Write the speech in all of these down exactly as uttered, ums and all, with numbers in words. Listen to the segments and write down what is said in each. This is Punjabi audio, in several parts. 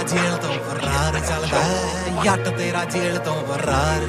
ਜੇਲ੍ਹ ਤੋਂ ਫਰਾਰ ਚੱਲਦਾ ਜੱਟ ਤੇਰਾ ਜੇਲ੍ਹ ਤੋਂ ਫਰਾਰ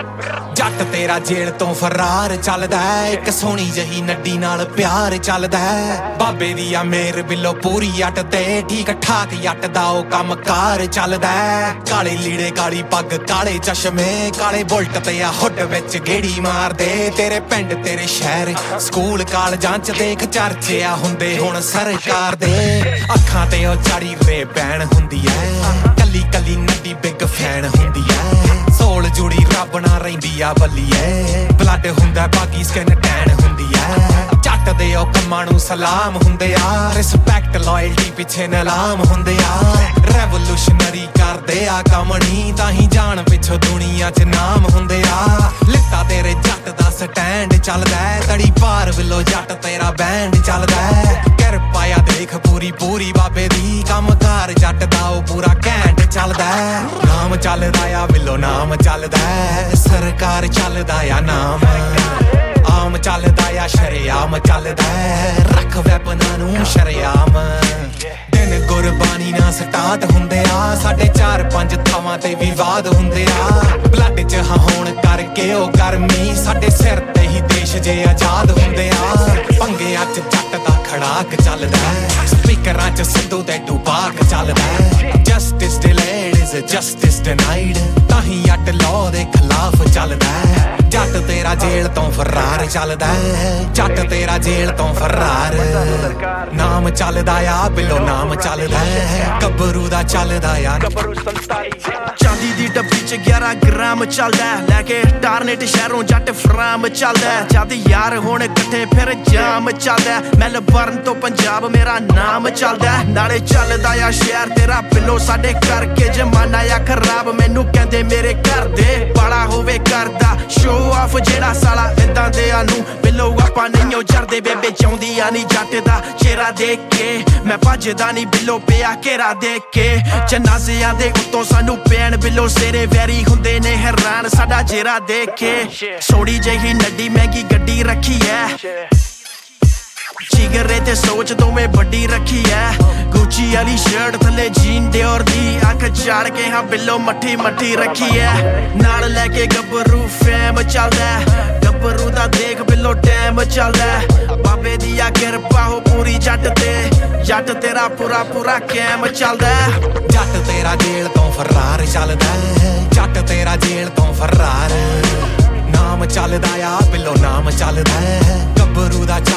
ਜੱਟ ਤੇਰਾ ਜੇਲ੍ਹ ਤੋਂ ਫਰਾਰ ਚੱਲਦਾ ਇੱਕ ਸੋਹਣੀ ਜਹੀ ਨੱਡੀ ਨਾਲ ਪਿਆਰ ਚੱਲਦਾ ਬਾਬੇ ਦੀ ਆ ਮੇਰ ਬਿੱਲੋ ਪੂਰੀ ਜੱਟ ਤੇ ਠੀਕ ਠਾਕ ਜੱਟ ਦਾ ਉਹ ਕੰਮ ਕਾਰ ਚੱਲਦਾ ਕਾਲੇ ਲੀੜੇ ਕਾਲੀ ਪੱਗ ਕਾਲੇ ਚਸ਼ਮੇ ਕਾਲੇ ਬੁਲਟ ਤੇ ਆ ਹੁੱਡ ਵਿੱਚ ਗੇੜੀ ਮਾਰਦੇ ਤੇਰੇ ਪਿੰਡ ਤੇਰੇ ਸ਼ਹਿਰ ਸਕੂਲ ਕਾਲਜਾਂ ਚ ਦੇਖ ਚਰਚੇ ਆ ਹੁੰਦੇ ਹੁਣ ਸਰਕਾਰ ਦੇ ਅੱਖਾਂ ਤੇ ਉਹ ਚਾੜੀ ਰੇ ਬੈਣ ਹੁੰਦੀ ਐ ਕੱਲੀ ਕੱਲੀ ਨੱਡੀ ਬਿੱਗ ਫੈਨ ਹੁੰਦੀ ਐ ਸੋਲ ਜੁੜੀ ਰੱਬ ਨਾਲ ਰਹਿੰਦੀ ਆ ਬੱਲੀਏ ਬਲੱਡ ਹੁੰਦਾ ਬਾਕੀ ਸਕਿਨ ਟੈਨ ਹੁੰਦੀ ਐ ਜੱਟ ਦੇ ਉਹ ਕੰਮਾਂ ਨੂੰ ਸਲਾਮ ਹੁੰਦੇ ਆ ਰਿਸਪੈਕਟ ਲਾਇਲਟੀ ਪਿੱਛੇ ਨਲਾਮ ਹੁੰਦੇ ਆ ਰੈਵੋਲੂਸ਼ਨਰੀ ਕਰਦੇ ਆ ਕੰਮ ਨਹੀਂ ਤਾਂ ਹੀ ਜਾਣ ਪਿੱਛੋਂ ਦੁਨੀਆ 'ਚ ਨਾਮ ਹੁੰਦੇ ਆ ਲਿੱਤਾ ਤੇਰੇ ਜੱਟ ਦਾ ਸਟੈਂਡ ਚੱਲਦਾ ਤੜੀ ਪਾਰ ਵੱਲੋਂ ਜੱਟ ਤੇਰਾ ਬੈਂਡ ਚੱਲਦਾ ਕਿਰਪਾ ਆ ਦੇਖ ਪੂਰੀ ਪੂਰੀ ਬਾਬੇ ਦੀ ਕੰਮ ਕਾਰ ਜੱਟ ਦਾ ਉਹ ਪੂਰਾ ਘੈਂਟ ਚੱਲਦਾ ਨਾਮ ਚੱਲਦਾ ਆ ਵੱਲੋਂ ਨਾਮ ਚੱਲਦਾ ਸਰਕਾਰ ਚੱਲਦਾ ਆ ਨਾਮ ਆਮ ਚੱਲਦਾ ਆ ਸ਼ਰੇਆਮ ਚੱਲਦਾ ਰੱਖ ਵੈਪਨਾਂ ਨੂੰ ਸ਼ਰੇਆਮ ਦਿਨ ਗੁਰਬਾਨੀ ਨਾਲ ਸਟਾਰਟ ਹੁੰਦੇ ਆ ਸਾਡੇ ਚਾਰ ਪੰਜ ਥਾਵਾਂ ਤੇ ਵਿਵਾਦ ਹੁੰਦੇ ਆ ਬਲੱਡ 'ਚ ਹੋਣ ਕਰਕੇ ਉਹ ਗਰਮੀ ਸਾਡੇ ਸਿਰ ਤੇ ਹੀ ਦੇਸ਼ ਜੇ ਆਜ਼ਾਦ ਹੁੰਦੇ ਆ ਪੰਗਿਆਂ 'ਚ ਜੱਟ ਦਾ ਖੜਾਕ ਚੱਲਦਾ ਸਪੀਕਰਾਂ 'ਚ ਸਿੱਧੂ ਤੇ ਡੁਬਾਕ ਚੱਲਦਾ justice delayed is justice denied ਤਾਂ ਹੀ ਅੱਟ ਲਾਅ ਦੇ ਖਿਲਾਫ ਚੱਲਦਾ ਜੱਟ ਤੇਰਾ ਜੇਲ੍ਹ ਤੋਂ ਫਰਾਰ ਚੱਲਦਾ ਜੱਟ ਤੇਰਾ ਜੇਲ੍ਹ ਤੋਂ ਫਰਾਰ ਨਾਮ ਚੱਲਦਾ ਆ ਬਿੱਲੋ ਨਾਮ ਚੱਲਦਾ ਗੱਭਰੂ ਦਾ ਚੱਲਦਾ ਆ ਚਾਂਦੀ ਦੀ ਡੱਬੀ ਚ ਗਿਆਰਾਂ ਗ੍ਰਾਮ ਚੱਲਦਾ ਲੈ ਕੇ ਟਾਰਨੇਟ ਸ਼ਹਿਰੋਂ ਜੱਟ ਫਰਾਮ ਚੱਲਦਾ ਜਦ ਯਾਰ ਹੁਣ ਇਕੱਠੇ ਫਿਰ ਜਾਮ ਚੱਲਦਾ ਮੈਲਬਰਨ ਤੋਂ ਪੰਜਾਬ ਮੇਰਾ ਨਾਮ ਚੱਲਦਾ ਨਾਲੇ ਚੱਲਦਾ ਆ ਸ਼ਹਿਰ ਤੇਰਾ ਬਿੱਲੋ ਸਾਡੇ ਕਰਕੇ ਜਮਾਨਾ ਆ ਖਰਾਬ ਮੈਨੂੰ ਕਹਿੰਦੇ ਮੇਰੇ ਘਰ ਦੇ ਬਾਲਾ ਹੋਵੇ ਕਰਦਾ ਸ਼ੋ ਆਫ ਜਿਹੜਾ ਸਾਲਾ ਏਦਾਂ ਦੇ ਆ ਨੂੰ ਬਿੱਲੋ ਆਪਾਂ ਨਹੀਂ ਉਹ ਜਰਦੇ ਬੇਬੇ ਚਾਹੁੰਦੀ ਆ ਨੀ ਜੱਟ ਦਾ ਚਿਹਰਾ ਦੇਖ ਕੇ ਮੈਂ ਭੱਜਦਾ ਨੀ ਬਿੱਲੋ ਪਿਆ ਘੇਰਾ ਦੇਖ ਕੇ ਜਨਾਜ਼ਿਆਂ ਦੇ ਉੱਤੋਂ ਸਾਨੂੰ ਪੈਣ ਬਿੱਲੋ ਸੇਰੇ ਵੈਰੀ ਹੁੰਦੇ ਨੇ ਹੈਰਾਨ ਸਾਡਾ ਚਿਹਰਾ ਦੇਖ ਕੇ ਸੋੜੀ ਜਿਹੀ ਨੱਡੀ ਮਹਿੰਗੀ ਗੱਡੀ ਰੱਖੀ ਐ ਜਿਗਰੇ ਤੇ ਸੋਚ ਦੋਵੇਂ ਵੱਡੀ ਰੱਖੀ ਐ ਗੁੱਚੀ ਵਾਲੀ ਸ਼ਰਟ ਥੱਲੇ ਜੀਨ ਡਿਓਰ ਦੀ ਅੱਖ ਝਾੜ ਕੇ ਹਾਂ ਬਿੱਲੋ ਮੱਠੀ ਮੱਠੀ ਰੱਖੀ ਐ ਨਾਲ ਲੈ ਕੇ ਗੱਭਰੂ ਫੈਮ ਚੱਲਦਾ ਗੱਭਰੂ ਦਾ ਦੇਖ ਬਿੱਲੋ ਟੈਮ ਚੱਲਦਾ ਬਾਬੇ ਦੀ ਆ ਕਿਰਪਾ ਹੋ ਪੂਰੀ ਜੱਟ ਤੇ ਜੱਟ ਤੇਰਾ ਪੂਰਾ ਪੂਰਾ ਕੈਮ ਚੱਲਦਾ ਜੱਟ ਤੇਰਾ ਜੇਲ੍ਹ ਤੋਂ ਫਰਾਰ ਚੱਲਦਾ ਜੱਟ ਤੇਰਾ ਜੇਲ੍ਹ ਤੋਂ ਫਰਾਰ ਨਾਮ ਚੱਲਦਾ ਆ ਬਿੱਲੋ ਨਾਮ ਚੱਲਦਾ ਗੱਭਰੂ ਦਾ